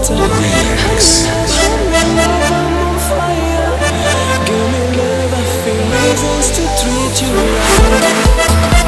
tight. Remix. I'm on fire. Give me love, I feel reasons to treat you right.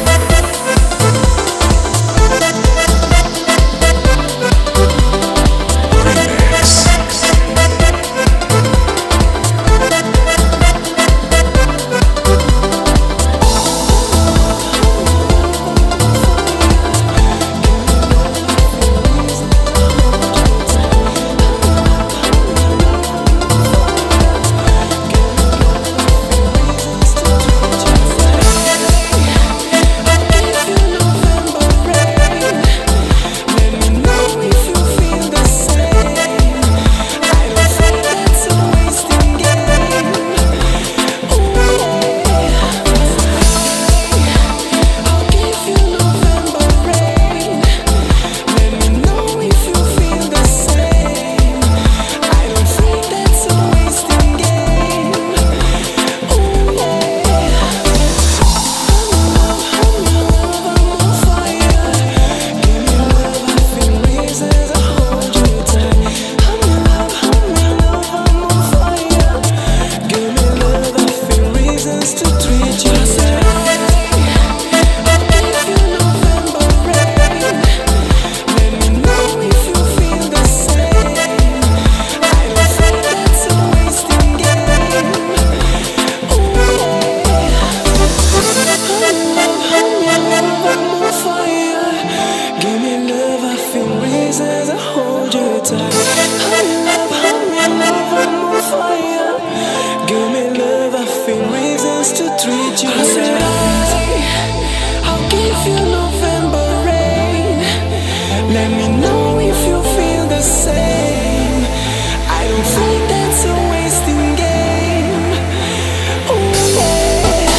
I'll give you November rain. Let me know if you feel the same. I don't think that's a wasting game. Oh yeah.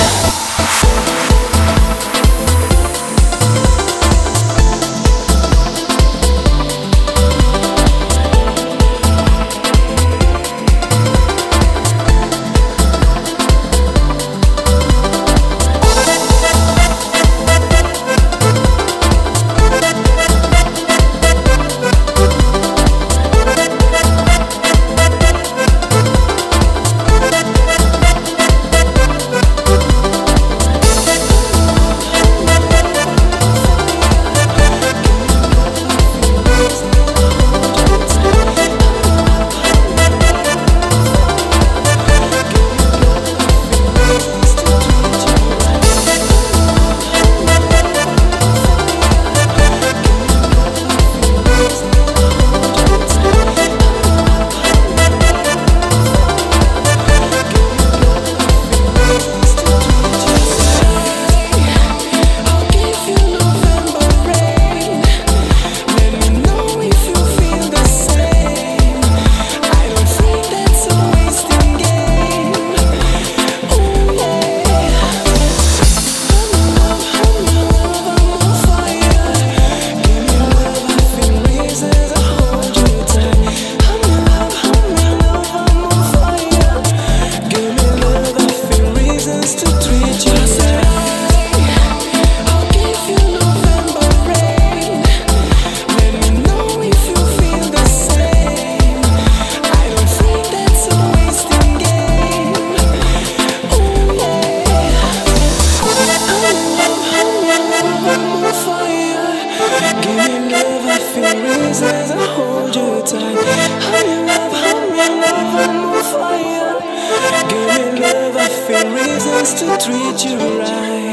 Reasons I hold you tight. I'm your love, I'm on fire. Give me love, I feel reasons to treat you right.